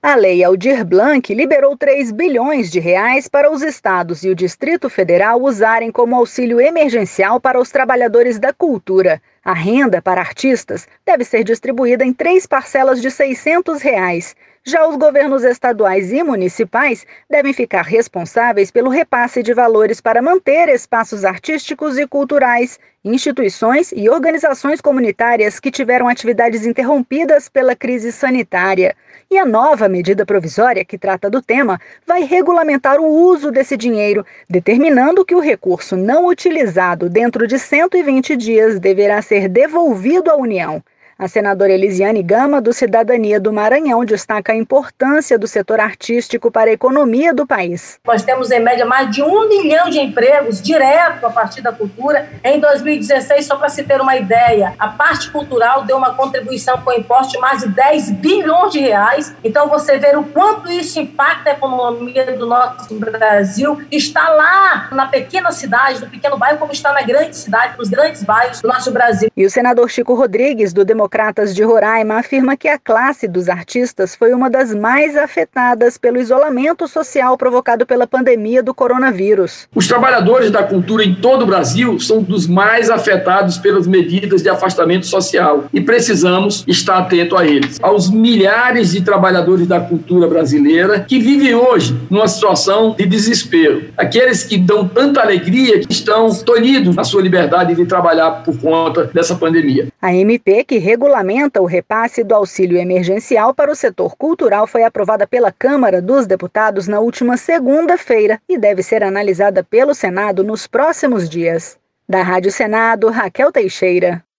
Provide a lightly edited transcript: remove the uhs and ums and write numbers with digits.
A Lei Aldir Blanc liberou 3 bilhões de reais para os estados e o Distrito Federal usarem como auxílio emergencial para os trabalhadores da cultura. A renda para artistas deve ser distribuída em 3 parcelas de R$ 600. Já os governos estaduais e municipais devem ficar responsáveis pelo repasse de valores para manter espaços artísticos e culturais, instituições e organizações comunitárias que tiveram atividades interrompidas pela crise sanitária. E a nova medida provisória que trata do tema vai regulamentar o uso desse dinheiro, determinando que o recurso não utilizado dentro de 120 dias deverá ser devolvido à União. A senadora Elisiane Gama, do Cidadania do Maranhão, destaca a importância do setor artístico para a economia do país. Nós temos, em média, mais de 1 milhão de empregos direto a partir da cultura. Em 2016, só para se ter uma ideia, a parte cultural deu uma contribuição com imposto de mais de 10 bilhões de reais. Então, você vê o quanto isso impacta a economia do nosso Brasil. Está lá na pequena cidade, no pequeno bairro, como está na grande cidade, nos grandes bairros do nosso Brasil. E o senador Chico Rodrigues, do Democratas de Roraima, afirma que a classe dos artistas foi uma das mais afetadas pelo isolamento social provocado pela pandemia do coronavírus. Os trabalhadores da cultura em todo o Brasil são dos mais afetados pelas medidas de afastamento social e precisamos estar atento a eles. Aos milhares de trabalhadores da cultura brasileira que vivem hoje numa situação de desespero. Aqueles que dão tanta alegria que estão tolhidos na sua liberdade de trabalhar por conta dessa pandemia. A MP, que regulamenta o repasse do auxílio emergencial para o setor cultural, foi aprovada pela Câmara dos Deputados na última segunda-feira e deve ser analisada pelo Senado nos próximos dias. Da Rádio Senado, Raquel Teixeira.